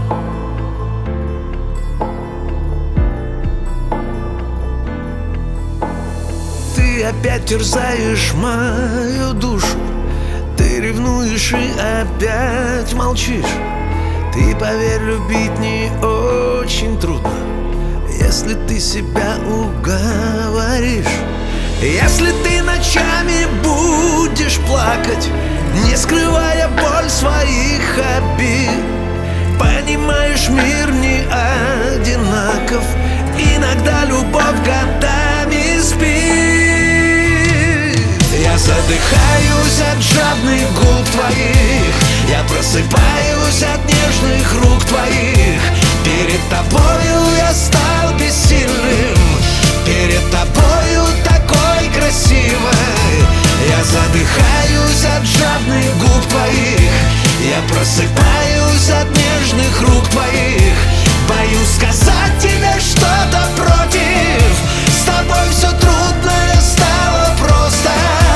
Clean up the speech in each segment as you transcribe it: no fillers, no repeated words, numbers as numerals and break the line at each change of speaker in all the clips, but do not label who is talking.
Ты опять терзаешь мою душу, ты ревнуешь и опять молчишь. Ты, поверь, любить не очень трудно, если ты себя уговоришь. Если ты ночами будешь плакать, не скрывая боль своих обид, понимаешь, мир не одинаков, иногда любовь годами спит. Я задыхаюсь от жадных губ твоих, я просыпаюсь от нежных рук твоих. Перед тобою я стал бессильным, перед тобою такой красивой. Я задыхаюсь от жадных губ твоих, я просыпаюсь от нежных рук твоих. Боюсь сказать тебе что-то против, с тобой все трудно, я стало просто.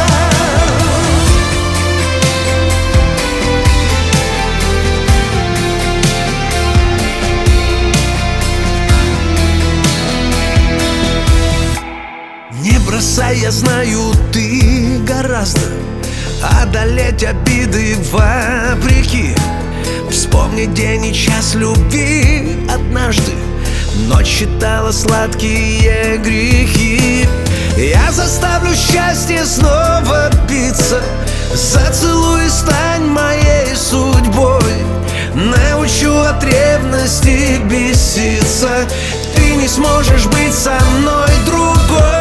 Не бросай, я знаю, ты гораздо одолеть обиды вопреки. Вспомни день и час любви однажды, ночь считала сладкие грехи. Я заставлю счастье снова биться, зацелуй и стань моей судьбой. Научу от ревности беситься, ты не сможешь быть со мной другой.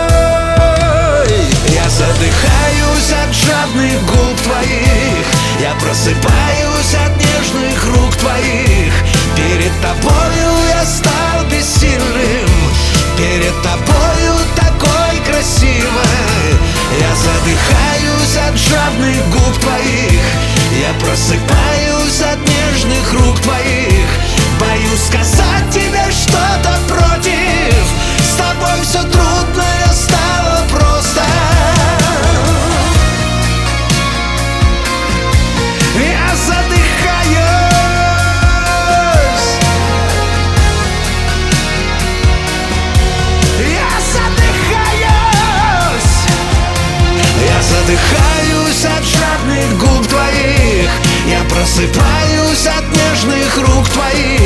Я задыхаюсь от жадных губ твоих, я просыпаюсь от нежных рук твоих. Перед тобою я стал бессильным, перед тобою такой красивой. Я задыхаюсь от жадных губ твоих, я просыпаюсь от нежных рук твоих. Боюсь сказать тебе что-то против, с тобой все трудно, я стало просто. Я задыхаюсь, я задыхаюсь, я задыхаюсь от жадных губ твоих, я просыпаюсь от нежных рук твоих.